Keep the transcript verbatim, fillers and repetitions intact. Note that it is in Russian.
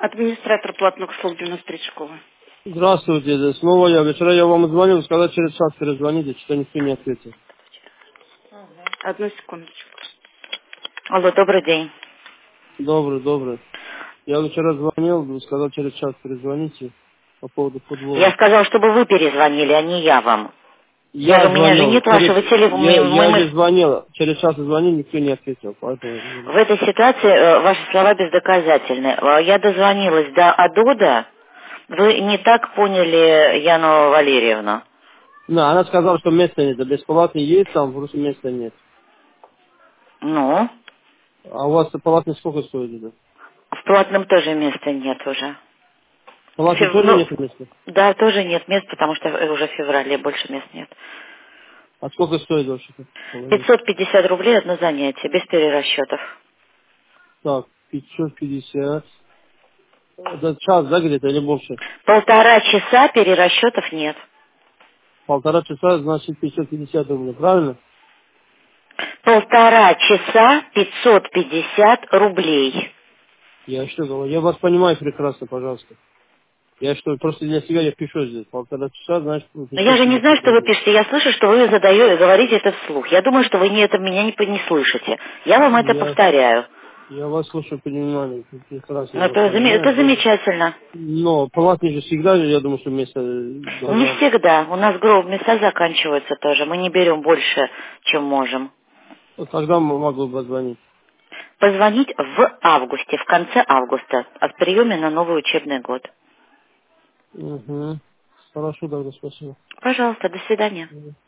Администратор платных услуг девяносто три школы. Здравствуйте, да, снова я. Вчера я вам звонил, сказал, через час перезвоните, что никто не ответил. Одну секундочку. Алло, добрый день. Добрый, добрый. Я вчера звонил, сказал, через час перезвоните по поводу Я футбола. сказал, чтобы вы перезвонили, а не я вам. Я Я же, у меня же звонил, нет через, вашего телефона. я, Мы, мы- я же мы- звонил, через час звонил, никто не ответил, поэтому... я В говорю. этой ситуации э, ваши слова бездоказательны. Э, Я дозвонилась до Адода. Вы не так поняли Яну Валерьевну. Ну, она сказала, что места нет, а бесплатный есть там, просто места нет. Ну, А у вас платный сколько стоит это? в платном тоже места нет уже. Платный Фев- тоже Ну, нет места? да, тоже нет мест, потому что э, уже в феврале больше мест нет. А сколько стоит вообще? Половина? пятьсот пятьдесят рублей одно занятие, без перерасчетов. Так, пятьсот пятьдесят. Это час, да, где-то, или больше? Полтора часа перерасчетов нет. Полтора часа, значит, пятьсот пятьдесят рублей, правильно? Полтора часа пятьсот пятьдесят рублей. Я что говорю? Я вас понимаю прекрасно, пожалуйста. Я что, просто для себя я пишу здесь. Полтора часа, значит, Но я пятьсот же не знаю, пятьдесят что вы рублей. пишете. Я слышу, что вы задаете, говорите это вслух. Я думаю, что вы не это меня не, не слышите. Я вам это Я, повторяю. я вас слушаю, понимаю, прекрасно я вас Это, заме- понимаю. это Но, замечательно. но платный же всегда, я думаю, что место Не должна быть. всегда. У нас гроб места заканчиваются тоже. Мы не берем больше, чем можем. Вот когда м- могу позвонить? Позвонить в августе, в конце августа, о приеме на новый учебный год. Угу. Хорошо, тогда спасибо. Пожалуйста, до свидания. Мгм.